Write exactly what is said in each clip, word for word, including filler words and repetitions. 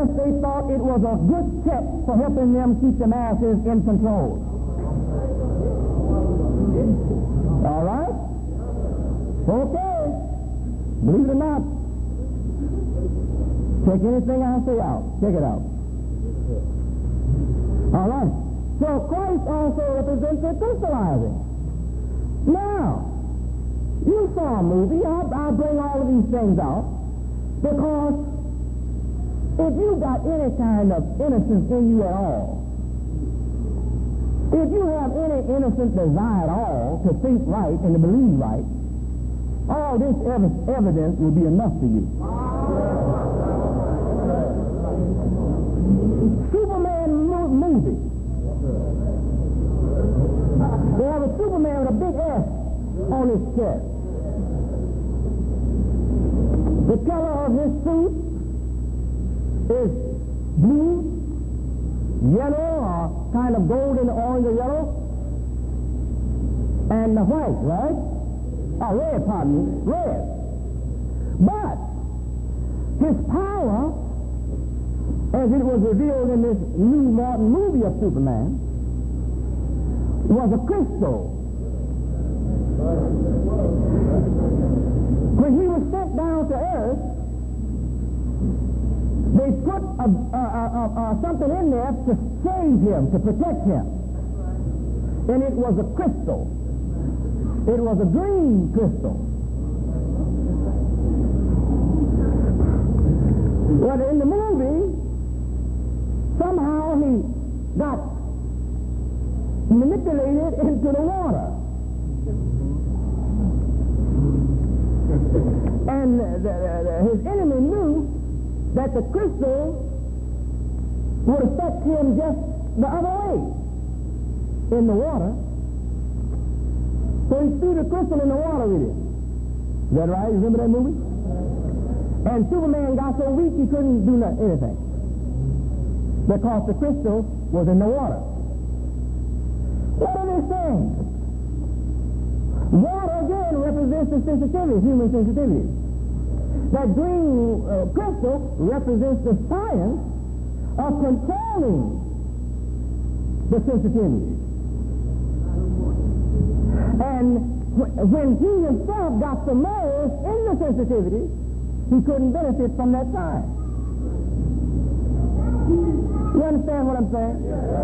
guess they thought it was a good check for helping them keep the masses in control. All right? Okay. Believe it or not, check anything I say out. Check it out. All right. So Christ also represents the crystallizing. Now, you saw a movie. I'll, I'll bring all of these things out because if you got any kind of innocence in you at all, if you have any innocent desire at all to think right and to believe right, all this ev- evidence will be enough for you. Superman mo- movie. They have a Superman with a big S on his chest. The color of his suit is blue, yellow, or kind of golden, orange, or yellow, and the white, right? Oh, red, pardon me, red. But his power, as it was revealed in this new modern movie of Superman, was a crystal. When he was sent down to earth, they put a, a, a, a, something in there to save him, to protect him. And it was a crystal. It was a green crystal. Well, in the movie, somehow he got manipulated into the water. And the, the, his enemy knew that the crystal would affect him just the other way in the water. So he threw the crystal in the water with him. Is that right? You remember that movie? And Superman got so weak he couldn't do nothing, anything because the crystal was in the water. What are they saying? Water again represents the sensitivity, human sensitivity. That green uh, crystal represents the science of controlling the sensitivity. And wh- when he himself got submerged in the sensitivity, he couldn't benefit from that science. You understand what I'm saying?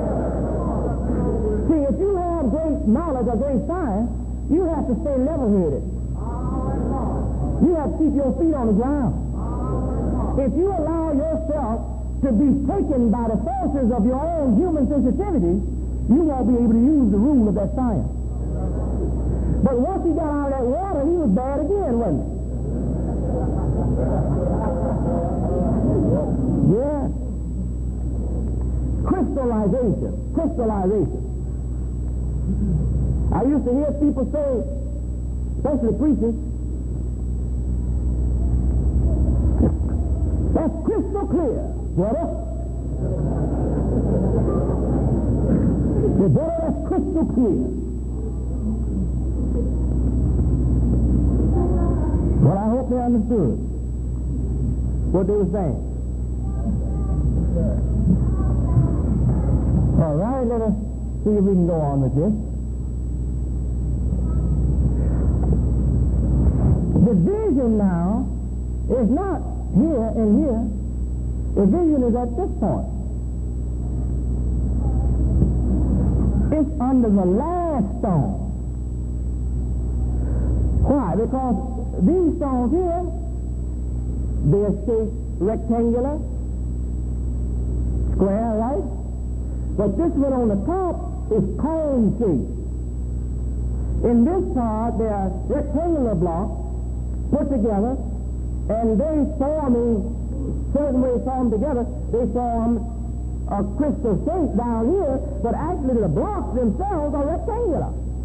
See, if you have great knowledge or great science, you have to stay level-headed. You have to keep your feet on the ground. If you allow yourself to be taken by the forces of your own human sensitivity, you won't be able to use the rule of that science. But once he got out of that water, he was bad again, wasn't he? Yeah. Crystallization. Crystallization. I used to hear people say, especially preachers, that's crystal clear, brother. The brother, that's crystal clear. Well, I hope they understood what they were saying. All right, let us see if we can go on with this. The vision now is not here and here. The vision is at this point. It's under the last stone. Why? Because these stones here, they're shaped rectangular, square, right? But this one on the top is cone shaped. In this part, they are rectangular blocks put together, and they forming, certain ways formed together, they form a crystal shape down here, but actually the blocks themselves are rectangular.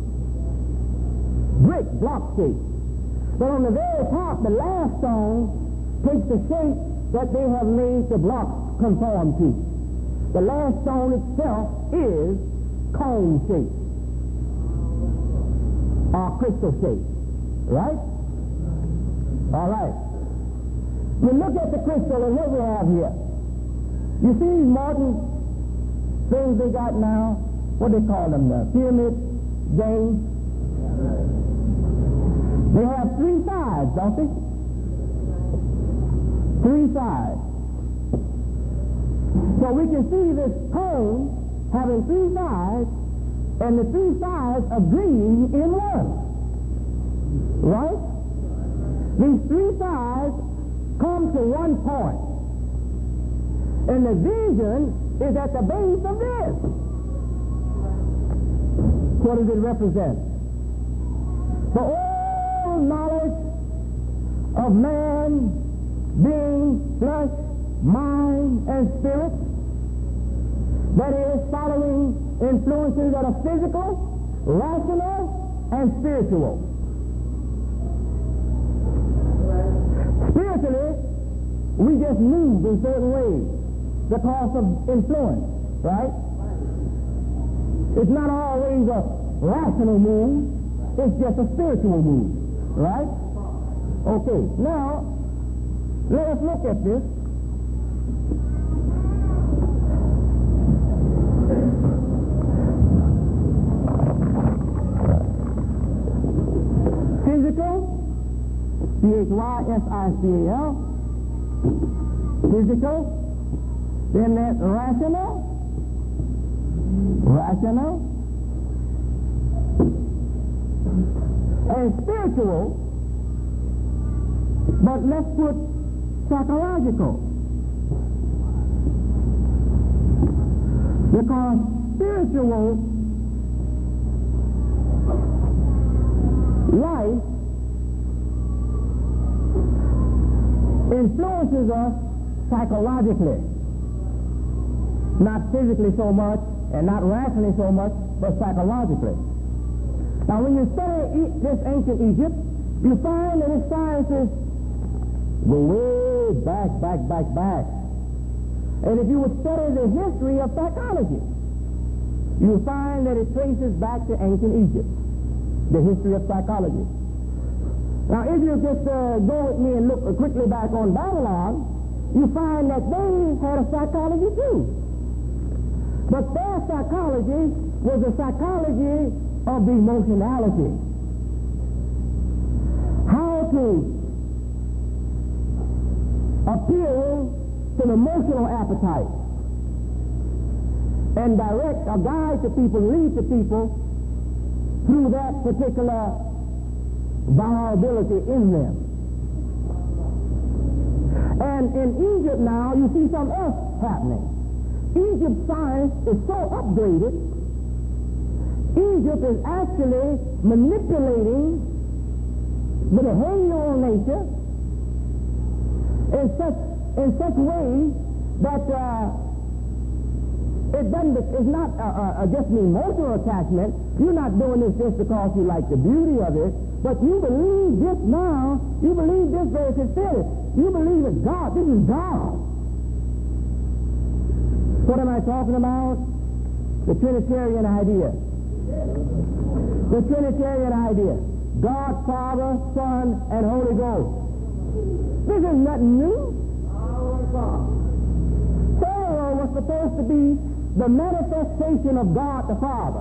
Brick block shape. But on the very top, the last stone takes the shape that they have made the blocks conform to. The last stone itself is cone shape, or crystal shape, right? All right. You look at the crystal and what we have here. You see these modern things they got now, what they call them, the pyramid games? They have three sides, don't they? Three sides. So we can see this cone having three sides, and the three sides agreeing in one. Right? These three sides come to one point. And the vision is at the base of this. What does it represent? The all knowledge of man being flesh, mind, and spirit, that is, following influences that are physical, rational, and spiritual. Spiritually, we just move in certain ways because of influence, right? It's not always a rational move, it's just a spiritual move, right? Okay, now, let us look at this. Physical, P H Y S I C A L, physical, then that rational, rational, and spiritual, but let's put psychological. Because spiritual life influences us psychologically. Not physically so much, and not rationally so much, but psychologically. Now when you study e- this ancient Egypt, you find that its sciences go way back, back, back, back. And if you would study the history of psychology, you'll find that it traces back to ancient Egypt, the history of psychology. Now, if you just uh, go with me and look quickly back on Babylon, you find that they had a psychology too. But their psychology was a psychology of the emotionality. How to appeal to the emotional appetite and direct or guide the people, lead the people through that particular vulnerability in them. And in Egypt now, you see something else happening. Egypt's science is so upgraded, Egypt is actually manipulating the behavioral nature in such in such ways that uh, it doesn't, it's not uh, uh, just an emotional attachment. You're not doing this just because you like the beauty of it, but you believe this now, you believe this very sincerely. You believe it's God. This is God. What am I talking about? The Trinitarian idea. The Trinitarian idea. God, Father, Son, and Holy Ghost. This is nothing new. Pharaoh was supposed to be the manifestation of God the Father.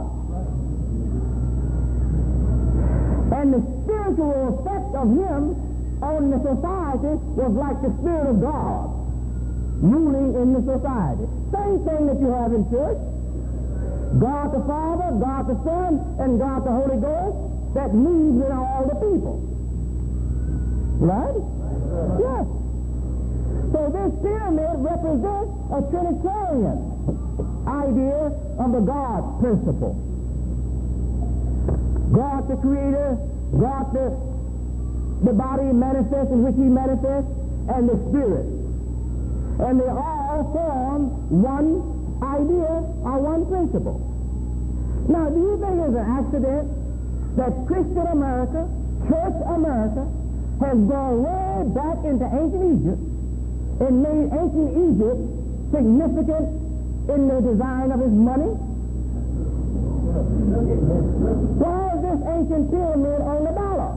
And the spiritual effect of him on the society was like the Spirit of God ruling in the society. Same thing that you have in church. God the Father, God the Son, and God the Holy Ghost that moves in all the people. Right? Yes. So this pyramid represents a Trinitarian idea of the God principle. God the Creator, God the, the body manifests in which He manifests, and the Spirit. And they all form one idea or one principle. Now, do you think it's an accident that Christian America, Church America, has gone way back into ancient Egypt and made ancient Egypt significant in the design of its money? Why is this ancient pyramid on the dollar?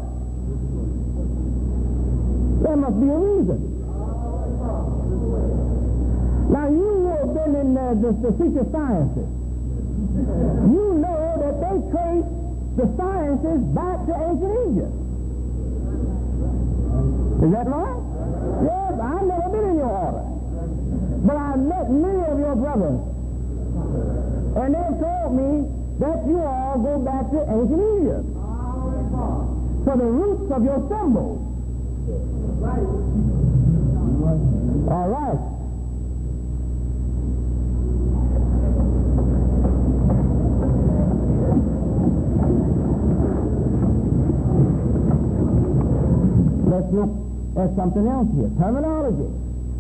There must be a reason. Now you in the, the, the secret sciences, you know that they trace the sciences back to ancient Egypt. Is that right? Yes, I've never been in your order. But I've met many of your brothers. And they've told me that you all go back to ancient Egypt. For the roots of your symbols. All right. Let's look at something else here. Terminology.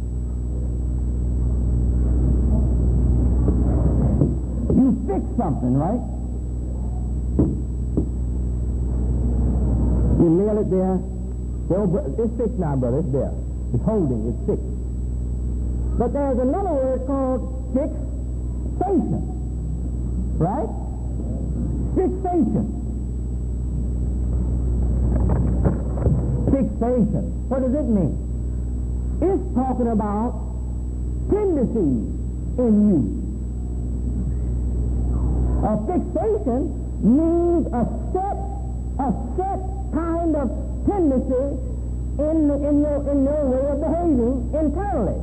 You fix something, right? You nail it there. It's fixed now, brother. It's there. It's holding. It's fixed. But there's another word called fixation. Right? Fixation. Fixation. What does it mean? It's talking about tendencies in you. A fixation means a set, a set kind of tendency in, in, your, in your way of behaving internally.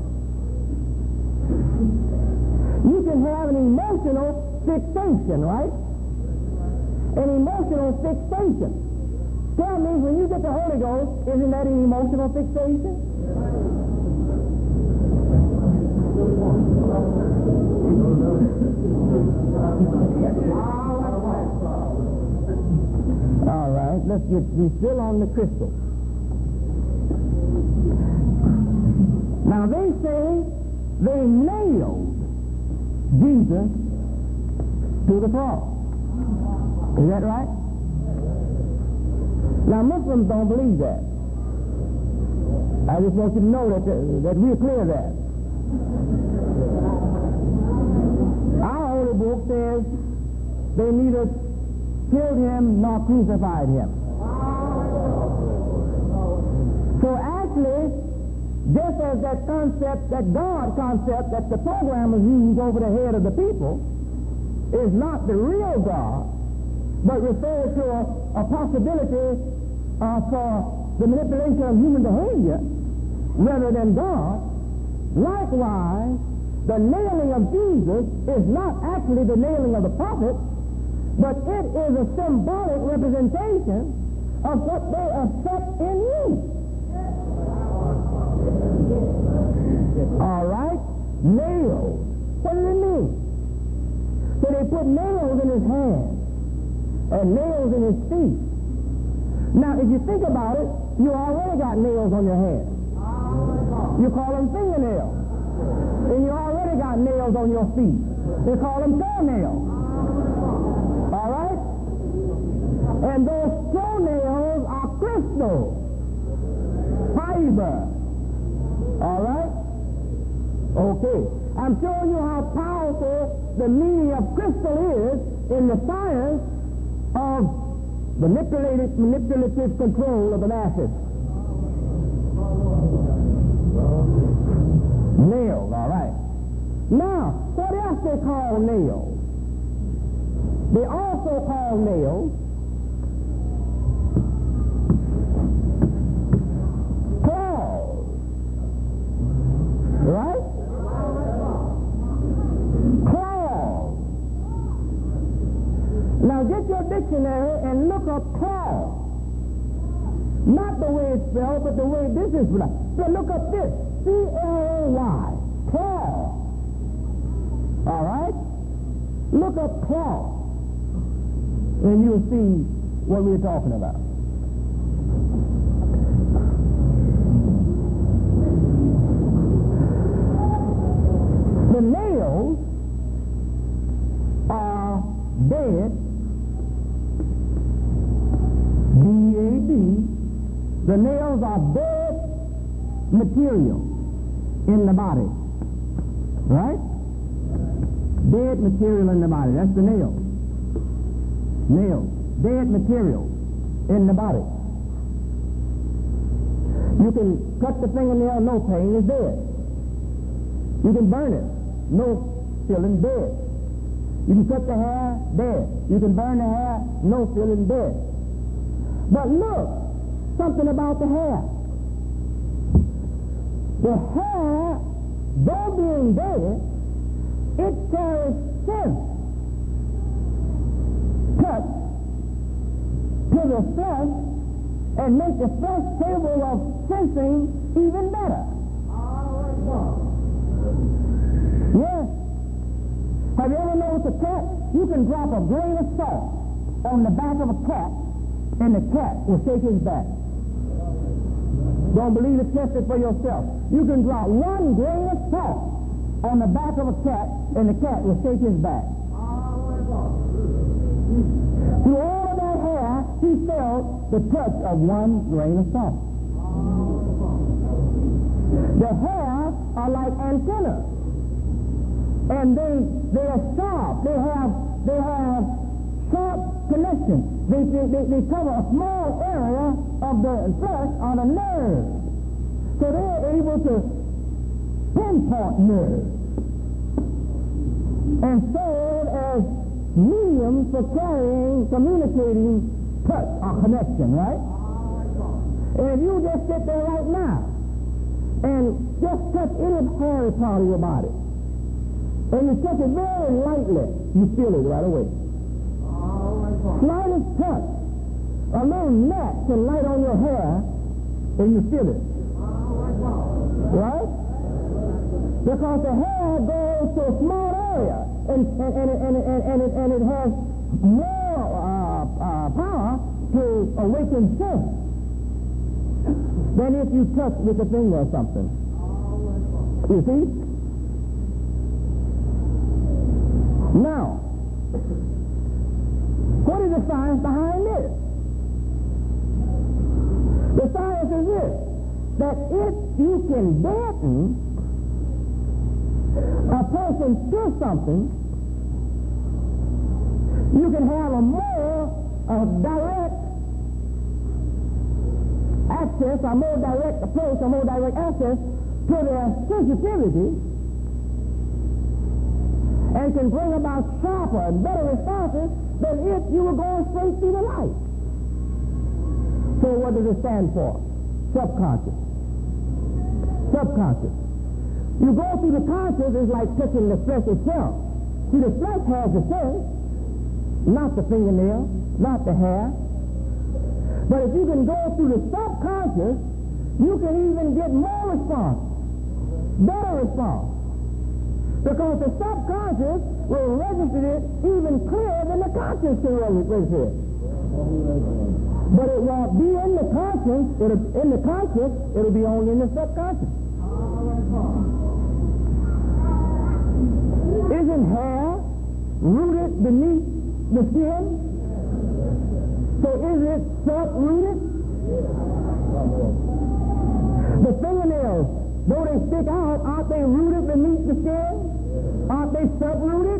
You can have an emotional fixation, right? An emotional fixation. Tell me, when you get the Holy Ghost, isn't that an emotional fixation? All right, let's get, we're still on the crystal. Now they say they nailed Jesus to the cross. Is that right? Now Muslims don't believe that. I just want you to know that, that we're clear of that. Our holy book says they neither killed him nor crucified him. So actually, just as that concept, that God concept that the programmers use over the head of the people is not the real God, but refers to a, a possibility uh, for the manipulation of human behavior rather than God, likewise, the nailing of Jesus is not actually the nailing of the prophet, but it is a symbolic representation of what they affect in you. All right? Nails. What does it mean? So they put nails in his hands and nails in his feet. Now, if you think about it, you already got nails on your hands. You call them fingernails. And you already got nails on your feet. They call them toenails. All right? And those toenails are crystal fiber. All right? Okay. I'm showing you how powerful the meaning of crystal is in the science of manipulated, manipulative control of the masses. Nails, all right. Now, what else they call nails? They also call nails claws. Right? Claws. Now get your dictionary and look up claw. Not the way it's spelled, but the way this is spelled. So look up this. C L O Y. Claw. All right? Look up claw. And you'll see what we're talking about. The nails are dead, D A D. The nails are dead material in the body. Right? Dead material in the body. That's the nail. Nails. Dead material in the body. You can cut the fingernail, no pain, it's dead. You can burn it, no feeling dead. You can cut the hair, dead. You can burn the hair, no feeling, dead. But look, something about the hair. The hair, though being dead, it carries sense, touch to the flesh, and make the flesh capable of sensing even better. Yes. Have you ever noticed a cat? You can drop a grain of salt on the back of a cat, and the cat will shake his back. Don't believe it, test it for yourself. You can drop one grain of salt on the back of a cat, and the cat will shake his back. Through all of that hair, he felt the touch of one grain of salt. The hair are like antennas, and they they are sharp. They have they have sharp connections. They they, they, they cover a small area of the flesh on a nerve, so they're able to pinpoint nerves and serve as mediums for carrying, communicating touch or connection, right? And if you just sit there right now and just touch any hairy part of your body, and you touch it very lightly, you feel it right away. Slightest touch, a little gnat can light on your hair, and you feel it. Right? Because the hair goes to a small area, and, and, and, and, and, and, it, and it has more uh, uh, power to awaken sense than if you touch with a finger or something. You see? Now, what is the science behind this? The science is this, that if you can deaden a person to something, you can have a more uh, direct access, a more direct approach, a more direct access to their sensitivity, and can bring about sharper and better responses than if you were going straight through the light. So what does it stand for? Subconscious. Subconscious. You go through the conscious is like touching the flesh itself. See, the flesh has the sense, not the fingernail, not the hair. But if you can go through the subconscious, you can even get more response, better response. Because the subconscious will register it even clearer than the conscious can register it. But it won't be in the conscious, it'll, in the conscious, it'll be only in the subconscious. Isn't hair rooted beneath the skin? So is it sub-rooted? The fingernails, though they stick out, aren't they rooted beneath the skin? Aren't they sub-rooted?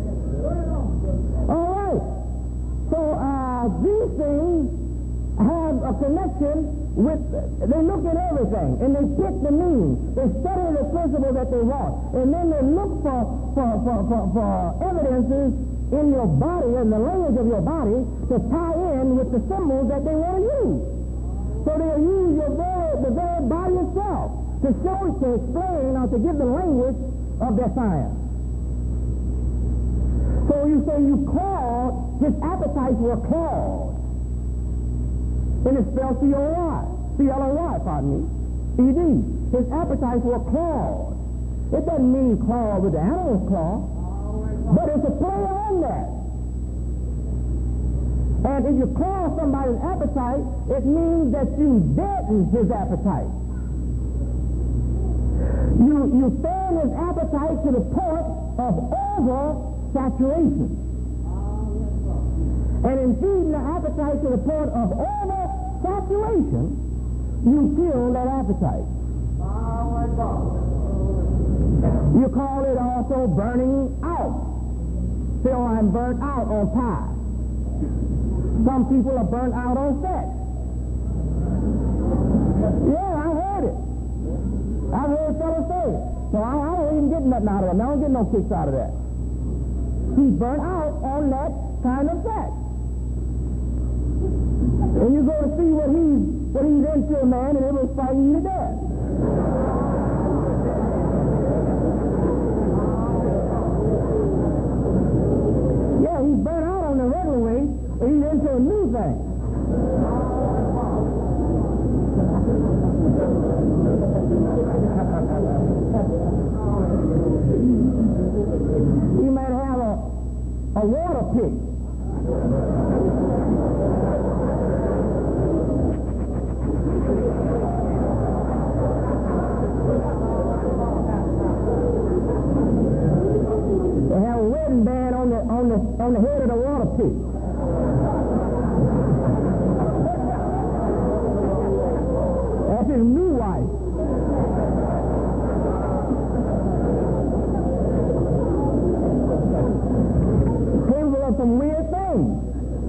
All right. So uh, these things have a connection with, they look at everything, and they pick the meaning. They study the principle that they want. And then they look for, for, for, for, for evidences in your body, in the language of your body, to tie in with the symbols that they want to use. So they'll use your very, the very body itself to show, to explain, or to give the language of their science. So you say you called, his appetites were called. And it's spelled C O Y, C L O Y, pardon me, E D. His appetites were clawed. It doesn't mean claw with the animal's claw, but it's a play on that. And if you claw somebody's appetite, it means that you deaden his appetite. You, you fan his appetite to the point of over-saturation. And in feeding the appetite to the point of over-saturation, you kill that appetite. You call it also burning out. Say, oh, I'm burnt out on pie. Some people are burnt out on sex. Yeah, I heard it. I heard fellas say it. So I, I don't even get nothing out of it. I don't get no kicks out of that. He's burnt out on that kind of sex. And you go to see what he's what he's into, man, and it was fighting you to death. Yeah, he's burnt out on the regular way, but he's into a new thing. He might have a, a water pick. They have a wedding band on the on the on the head of the water pick. That's his new wife. Capable of some weird things.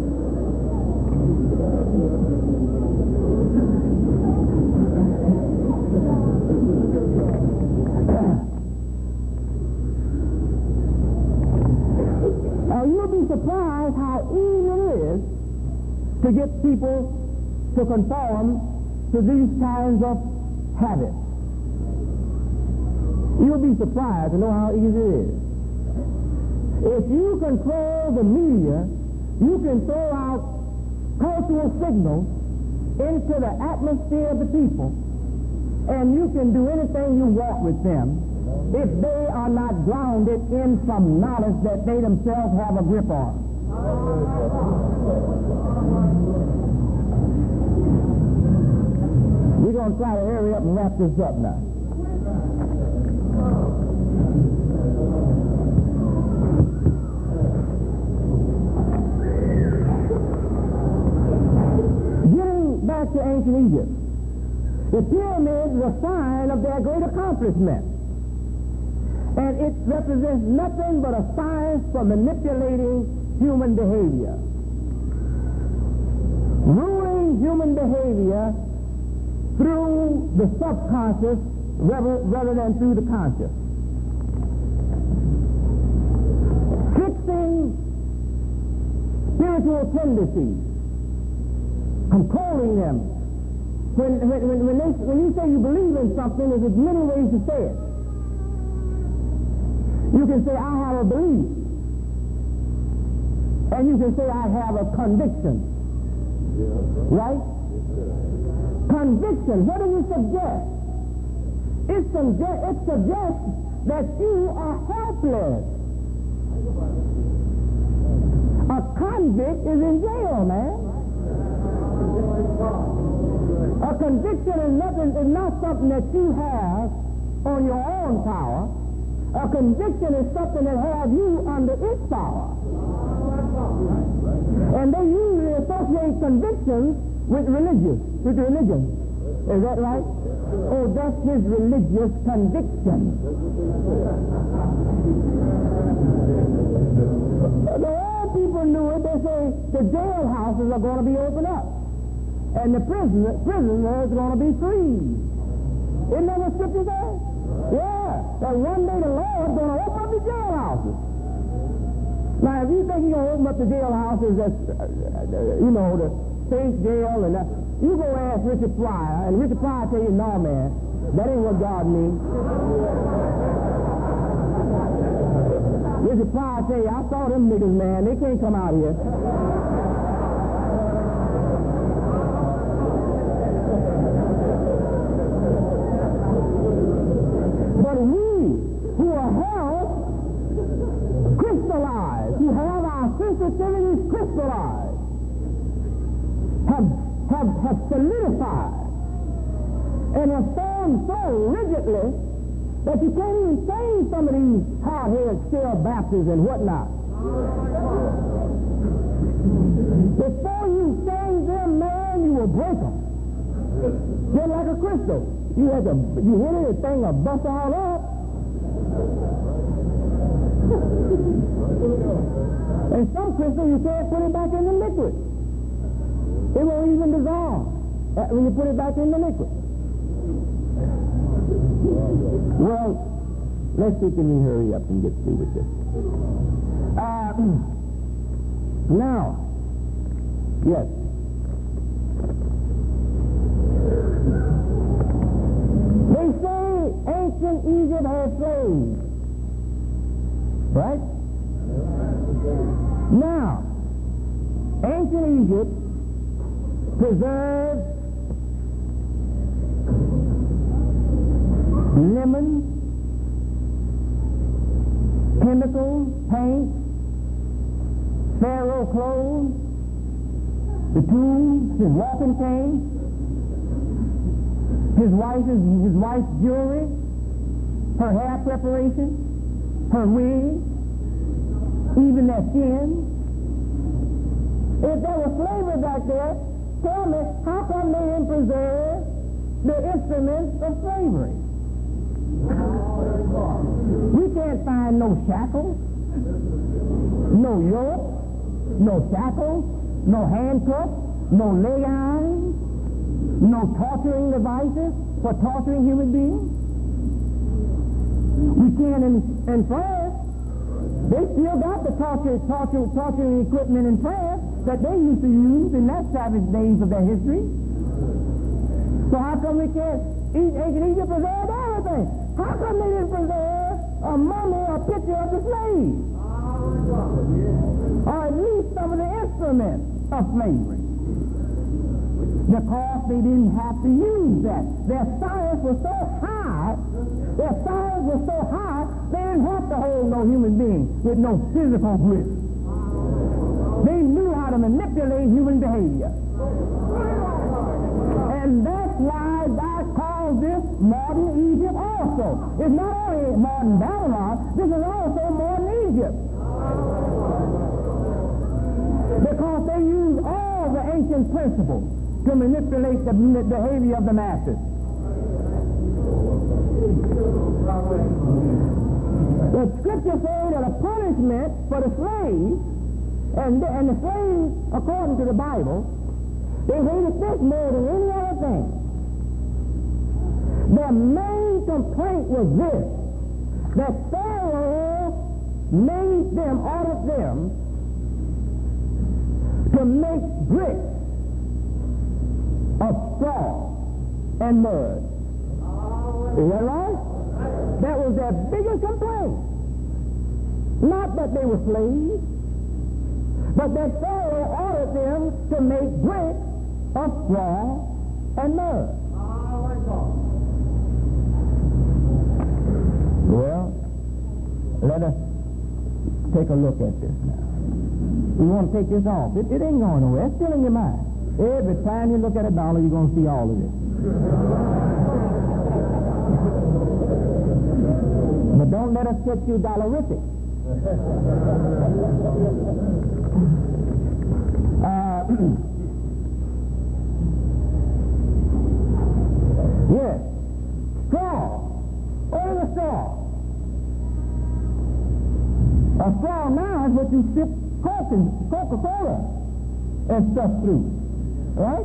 Now you'll be surprised how easy it is to get people to conform to these kinds of habits. You'll be surprised to know how easy it is. If you control the media, you can throw out cultural signals into the atmosphere of the people, and you can do anything you want with them if they are not grounded in some knowledge that they themselves have a grip on. We're going to try to hurry up and wrap this up now. Getting back to ancient Egypt, the pyramids were a sign of their great accomplishment. And it represents nothing but a science for manipulating human behavior. Ruling human behavior through the subconscious rather, rather than through the conscious. Fixing spiritual tendencies, controlling them. When, when, when, when, they, when you say you believe in something, there's many ways to say it. You can say, I have a belief. And you can say, I have a conviction. Right? Conviction, what do you suggest? It, suggest, it suggests that you are helpless. A convict is in jail, man. A conviction is, nothing, is not something that you have on your own power. A conviction is something that has you under its power. And they usually associate convictions with religious, with religion. Is that right? Oh, that's his religious conviction. The old people knew it. They say the jailhouses are going to be opened up. And the prisoner, prisoners are going to be free. Isn't that what Scripture says? Yeah. That one day the Lord's going to open up the jailhouses. Now, if you think He's going to open up the jailhouses, that's, uh, you know, the state jail, and that, you go ask Richard Pryor, and Richard Pryor tell you, no, man, that ain't what God means. Richard Pryor tell you, I saw them niggas, man, they can't come out here. But we, who are held crystallized, who have our sensitivities crystallized, have, have, have solidified and have formed so rigidly that you can't even change some of these hard-headed still Baptists and whatnot. Before you change them, man, you will break them. Just like a crystal. You had to, you hit it, the thing will bust all up. And some crystals you can't put it back in the liquid. It won't even dissolve when you put it back in the liquid. Well, let's see, can we hurry up and get through with this? Uh, now, yes. They say ancient Egypt had slaves. Right? Now, ancient Egypt preserved lemons, chemicals, paint, pharaoh clothes, the tools, his walking cane, his wife's, his wife's jewelry, her hair preparation, her wig, even their skin. If there was slavery back there, tell me, how come they didn't preserve the instruments of slavery? We can't find no shackles, no yoke, no shackles, no handcuffs, no leg irons, no torturing devices for torturing human beings. We can't in, in France. They still got the torture, torture, torturing equipment in France that they used to use in that savage days of their history. So how come we can't, ancient Egypt preserved everything? How come they didn't preserve a mummy or picture of the slave? Or at least some of the instruments of slavery? Because they didn't have to use that. Their science was so high, their science was so high, they didn't have to hold no human being with no physical grip. They knew how to manipulate human behavior. And that's why God calls this modern Egypt also. It's not only modern Babylon, this is also modern Egypt. Because they use all the ancient principles to manipulate the behavior of the masses. The scripture says that a punishment for the slave, and the, and the slave, according to the Bible, they hated this more than any other thing. Their main complaint was this, that Pharaoh made them, ordered them, to make bricks of straw and mud. Is that right? That was their biggest complaint. Not that they were slaves, but that Pharaoh ordered them to make bricks of straw and mud. Well, let us take a look at this now. We want to take this off. It, it ain't going nowhere. It's still in your mind. Every time you look at a dollar, you're going to see all of this. But don't let us get you dollarific. uh, yes. Straw. What is a straw? A straw now is what you sip Coca-Cola and stuff through. Right?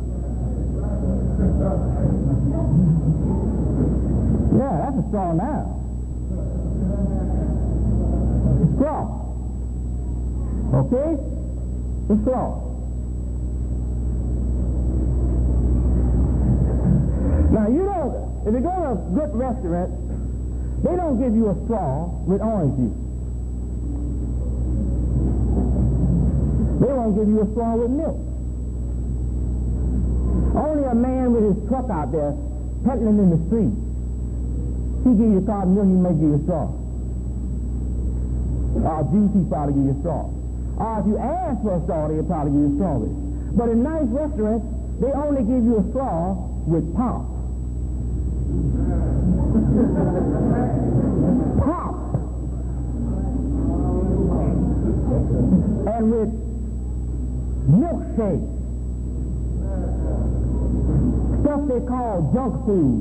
Yeah, that's a straw now. Straw. Okay? The straw. Now, you know, if you go to a good restaurant, they don't give you a straw with orange juice. They won't give you a straw with milk. Only a man with his truck out there peddling in the street, he give you a card milk, he may give you a straw. Or juice, he probably give you a straw. Or if you ask for a straw, they'll probably give you a strawberry. But in nice restaurants, they only give you a straw with pop. Pop. And with milkshake. Stuff they call junk food.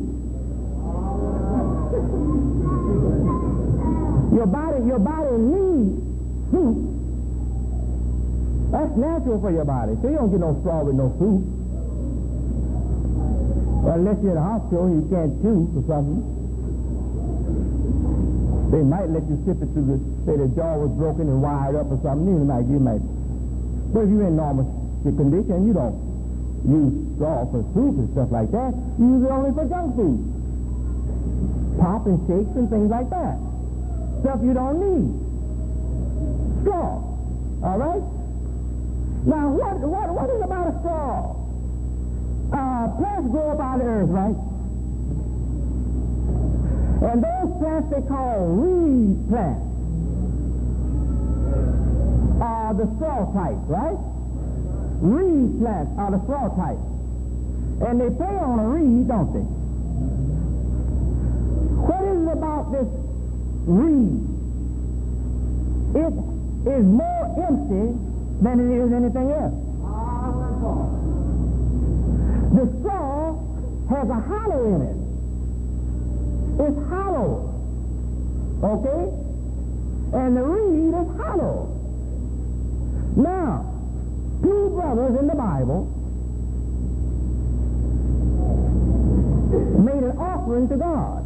Your body, your body needs soup. That's natural for your body. So you don't get no straw with no soup. Well, unless you're in a hospital, you can't chew for something. They might let you sip it through the, say the jaw was broken and wired up or something, you might, you might. But if you're in normal condition, you don't use straw for soup and stuff like that. You use it only for junk food. Pop and shakes and things like that. Stuff you don't need. Straw. All right? Now, what, what, what is about a straw? Uh, plants grow up out of the earth, right? And those plants they call reed plants are the straw type, right? Reed plants are the straw type. And they play on a reed, don't they? What is it about this reed? It is more empty than it is anything else. The straw has a hollow in it. It's hollow. Okay? And the reed is hollow. Now, two brothers in the Bible made an offering to God.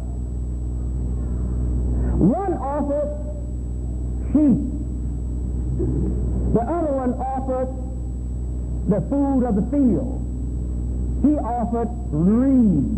One offered sheep. The other one offered the food of the field. He offered reed.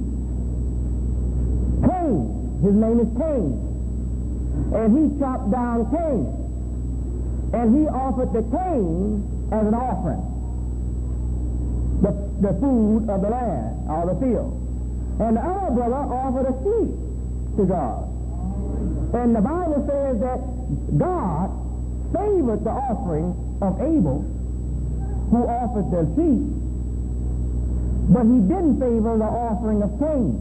Cain, his name is Cain. And he chopped down Cain. And he offered the Cain as an offering. The, the food of the land, or the field. And the other brother offered a sheep to God. And the Bible says that God favored the offering of Abel, who offered the sheep, but he didn't favor the offering of Cain.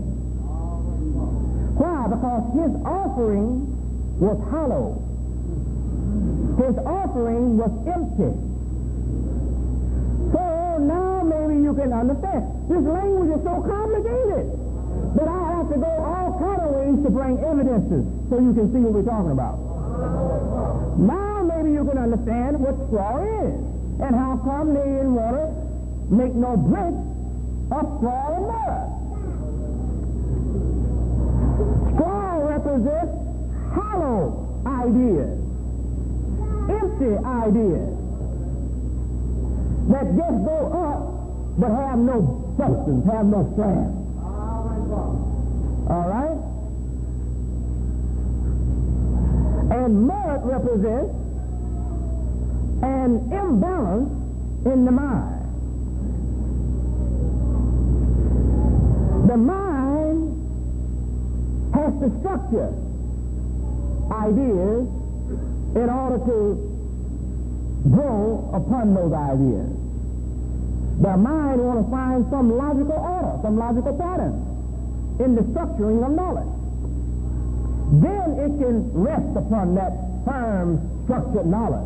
Why? Because his offering was hollow. His offering was empty. So now maybe you can understand. This language is so complicated that I have to go all kind of ways to bring evidences so you can see what we're talking about. Now maybe you can understand what straw is and how come they didn't want to make no bricks of straw and mud. Straw represents hollow ideas, empty ideas that just go up but have no substance, have no strength. All right? And mud represents an imbalance in the mind. The mind has to structure ideas in order to grow upon those ideas. The mind wants to find some logical order, some logical pattern in the structuring of knowledge. Then it can rest upon that firm, structured knowledge.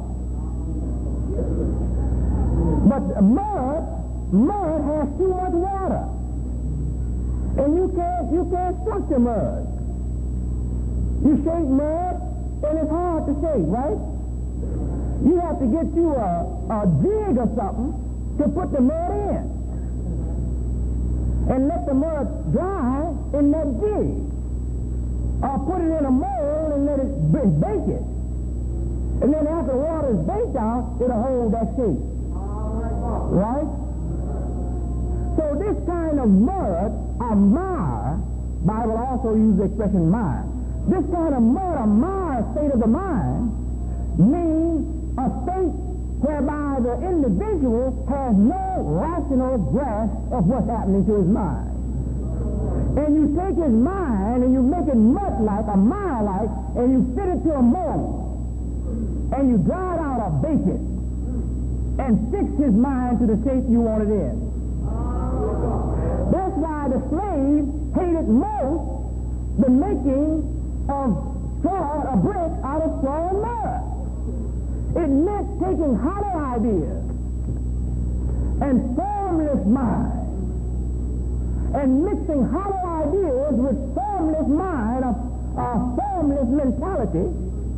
But mud, mud has too much water. And you can't, you can't structure mud. You shake mud, and it's hard to shake, right? You have to get you a, a jig or something to put the mud in. And let the mud dry in that jig. Or put it in a mold and let it bake it. And then after the water is baked out, it'll hold that shape. Right? So this kind of mud, or mire, Bible also uses the expression mire. This kind of mud, or mire state of the mind, means a state whereby the individual has no rational grasp of what's happening to his mind. And you take his mind and you make it mud-like, or mire-like, and you fit it to a mold. And you dry it out or bake it. And fix his mind to the shape you want it in. That's why the slave hated most the making of straw, a brick, out of straw and mud. It meant taking hollow ideas and formless minds and mixing hollow ideas with formless mind, a, a formless mentality,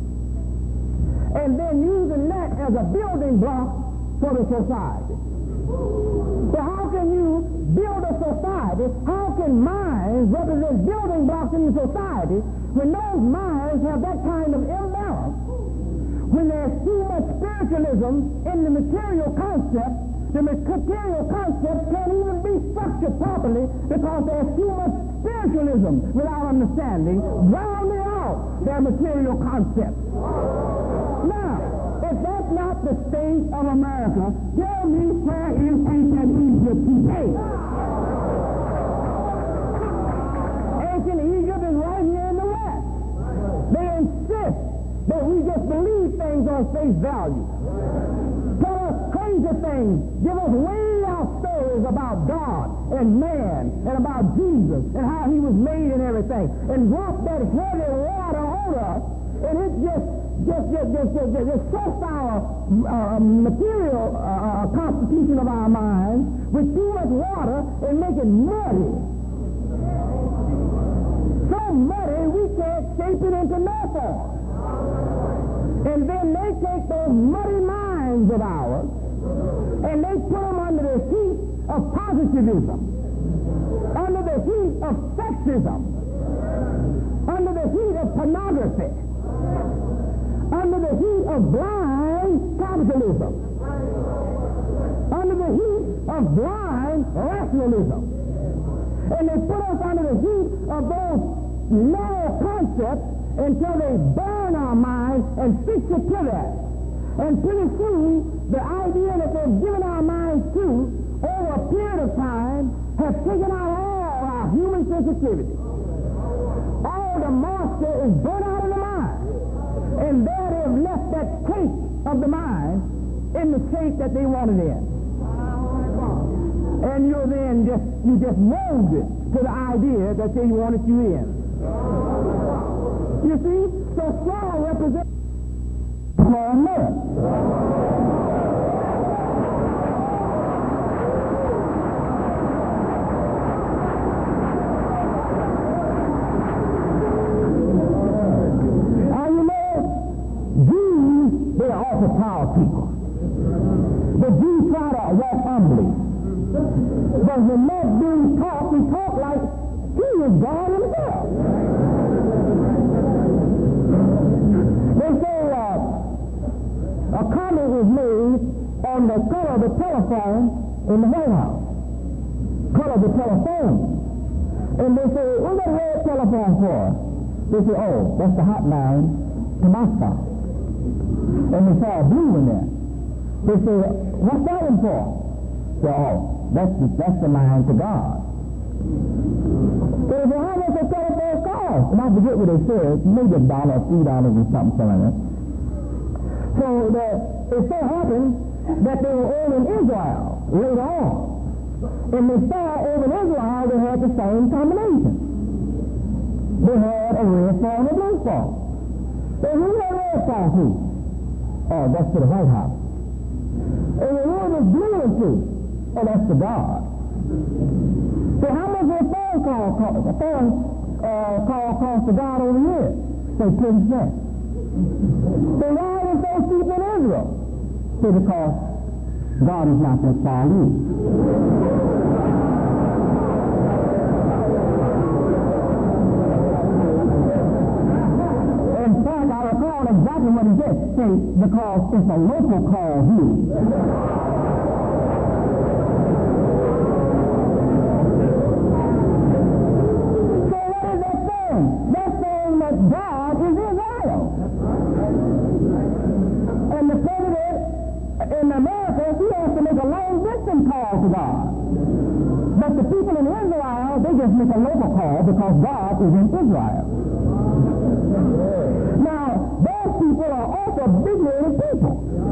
and then using that as a building block for the society. So how can you build a society, how can minds represent building blocks in the society when those minds have that kind of imbalance? When there's too much spiritualism in the material concept, the material concept can't even be structured properly because there's too much spiritualism without understanding, drowning out their material concept. Now, if that's not the state of America, tell me where is ancient Egypt today? Ancient Egypt is right here in the West. They insist that we just believe things on face value. Tell us crazy things. Give us way out stories about God and man and about Jesus and how he was made and everything. And drop that heavy water on us, and it just just just just just, just, just soaks our uh, material uh, constitution of our minds with too much water and make it muddy. So muddy we can't shape it into no form. And then they take those muddy minds of ours and they put them under the heat of positivism, under the heat of sexism, under the heat of pornography, under the heat of blind capitalism, under the heat of blind rationalism. And they put us under the heat of those narrow concepts until they burn our minds and fix it to that. And pretty soon, the idea that they've given our minds to over a period of time has taken out all our human sensitivity. All the moisture is burnt out of the mind. And there they've left that taste of the mind in the shape that they wanted in. And you're then just, you just mold it to the idea that they wanted you in. You see, so straw represents straw man. And you know, Jews, they're awful proud people. The Jews try to walk humbly. But when that dude talks, he talks like he is God himself. They say uh, a comment was made on the color of the telephone in the White House. Color of the telephone. And they say, what's that red telephone for? They say, oh, that's the hotline to Moscow. And they saw blue in there. They say, what's that one for? They say, oh, that's the, that's the line to God. They say, how much a telephone cost? And I forget what they said, maybe a dollar, three dollars or something, something like that. So the, it so happened that they were over in Israel later on. And they saw over in Israel they had the same combination. They had a red phone and a blue phone. So who that red phone to? Oh, that's to the White House. And the one was blue to? Oh, that's to God. So how much will a phone call cost? A phone uh, call cost to God over here? Say ten cents. So why is those people in Israel? So because God is not that far east. In fact, I recall exactly what he did. Say, because it's a local call here. They're saying that God is Israel. And the president in America, he has to make a long-distance call to God. But the people in Israel, they just make a local call because God is in Israel. Now, those people are also big-headed people.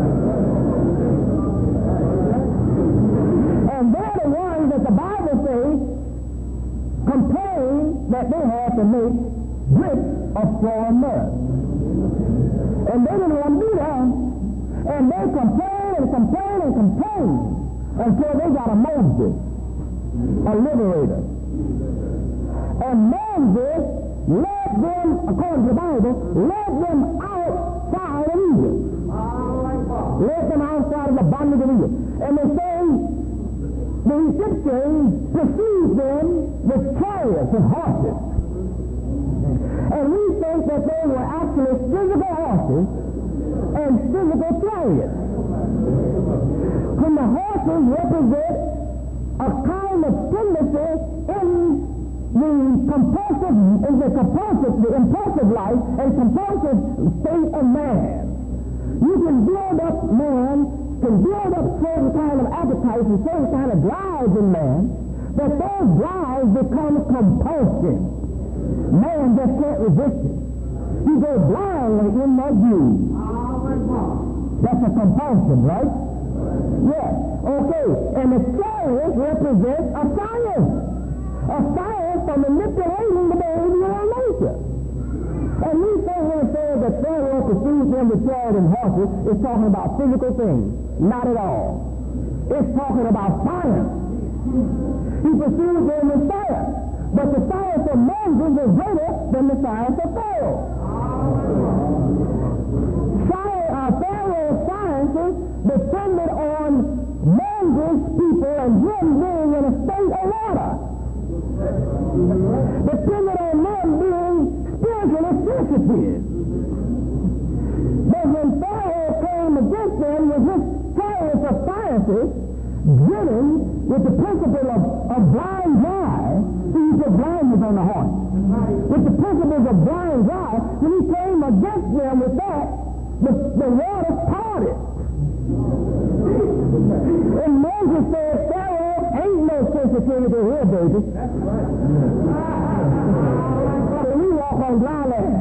And they're the ones that the Bible says complain that they had to make bricks of straw and mud. And they didn't want to do that. And they complain and complain and complain until they got a Moses, a liberator. And Moses led them, according to the Bible, led them outside of Egypt. Led them outside of the bondage of Egypt. And they say, the the Egyptians pursued them with chariots and horses. And we think that they were actually physical horses and physical chariots. When the horses represent a kind of tendency in the compulsive, in the compulsive, the impulsive life and compulsive state of man. You can build up man, can build up certain kind of appetites and certain kind of drives in man, but those drives become compulsion. Man just can't resist it. He goes blindly in that view. That's a compulsion, right? Yes. Okay. And the chariot represents a science. A science for manipulating the behavioral nature. And we say when it says that Pharaoh pursues them with chariot and horses, it's talking about physical things. Not at all. It's talking about science. He pursues them with science. But the science of Moses is greater than the science of Pharaoh. Science, uh, Pharaoh's sciences depended on Moses' people and him being in a state of water. Depended on them being spiritually sensitive. But when Pharaoh came against them with his chariots of sciences, driven with the principle of, of blind drive, see, he put blindness on the horse. With the principles of blind drive, when he came against them with that, the, the water parted. And Moses said, Pharaoh ain't no sensitivity here, baby. So we walk on dry land.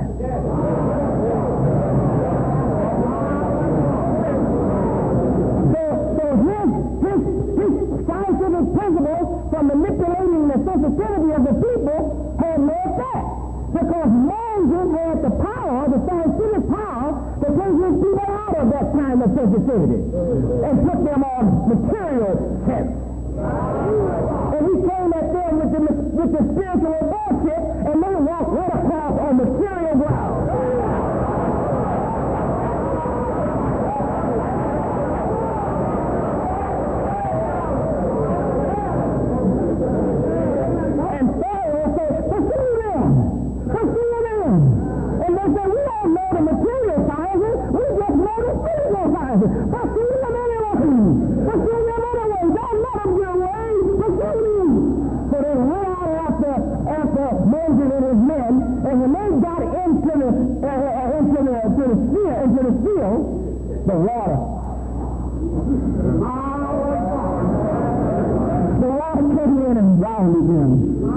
So, so his, his, his scientific principles for manipulating the sensitivity of the people had no effect. Because Moses had the power, the scientific power, to take his people out of that kind of sensitivity and put them on material sense. And he came at them with the, with the spiritual bullshit, and they walked right across on material ground. And Pharaoh said, pursue them! Pursue them! And they said, we don't know the material sciences, we just know the physical sciences. Pursue them anyway! Pursue them anyway! Don't let them get away! Pursue them! So they went out after, after Moses and his men, and when they got into the, uh, into the, to the field, into the field, the water. The water came in and drowned them.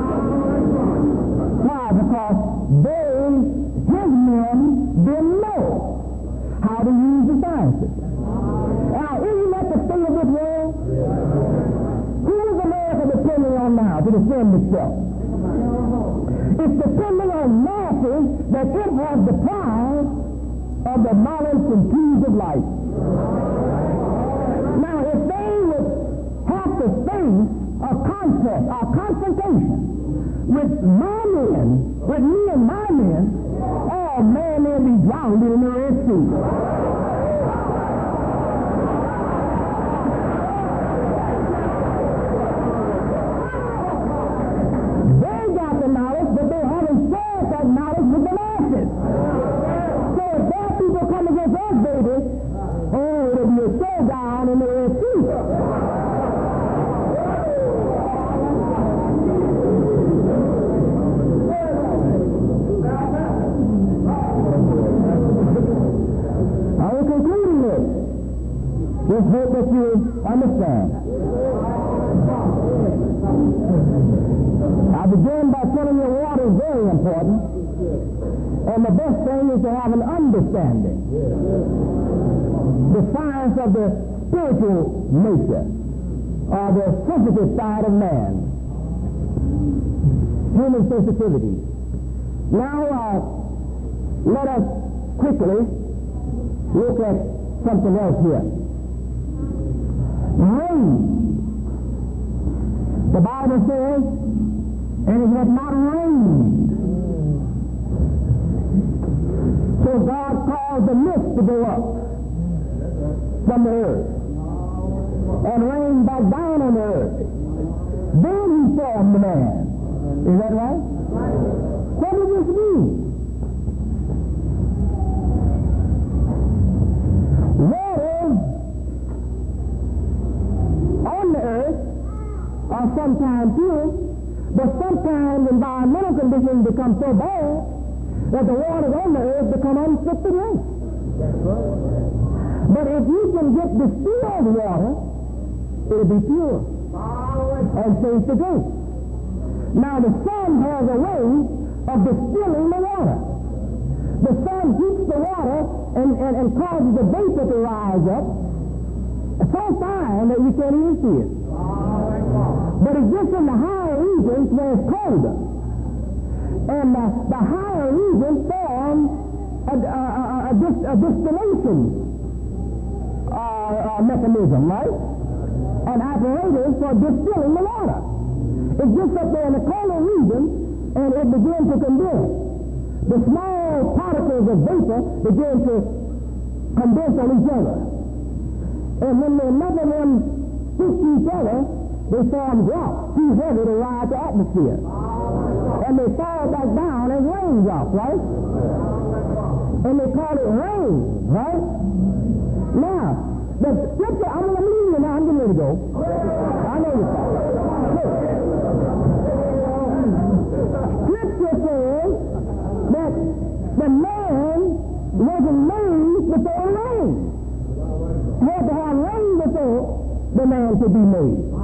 Why? Because they, his men, didn't know how to use the sciences. Now, isn't that the state of this world? Who is America depending on now to defend itself? It's depending on masses that it has deprived of the knowledge and keys of life. Now, if they would have to face a contest, a confrontation with my men, with me and my men, oh man, they'll be drowned in the Red Sea. They got the knowledge, but they haven't shared that knowledge with the masses. So if their people come against us, baby, oh, it'll be a showdown in the Red Sea. Just hope that you understand. I begin by telling you water is very important, and the best thing is to have an understanding. The science of the spiritual nature, or the sensitive side of man. Human sensitivity. Now, uh, let us quickly look at something else here. Rain. The Bible says, and it had not rained. So God caused the mist to go up from the earth and rain back down on the earth. then he formed the man. Is that right? What does this mean? Water on the earth are sometimes pure, but sometimes environmental conditions become so bad that the waters on the earth become unfit to drink. But if you can get distilled water, it'll be pure and safe to drink. Now the sun has a way of distilling the water. The sun heats the water and, and, and causes the vapor to rise up so fine that you can't even see it. But it's just in the higher regions where it's colder. And uh, the higher regions form a, a, a, a, dis, a distillation uh, uh, mechanism, right? An apparatus for distilling the water. It's just up there in the colder region, and it begins to condense. The small particles of vapor begin to condense on each other. And when the enough of them stick to each other, they form drops too heavy to ride the atmosphere. And they fall back down as raindrops, right? And they call it rain, right? Now, the scripture, I'm going to leave you now, I'm getting ready to go. I know you're sorry. Scripture says that the man wasn't made before rain. He had to have rain before the man could be made.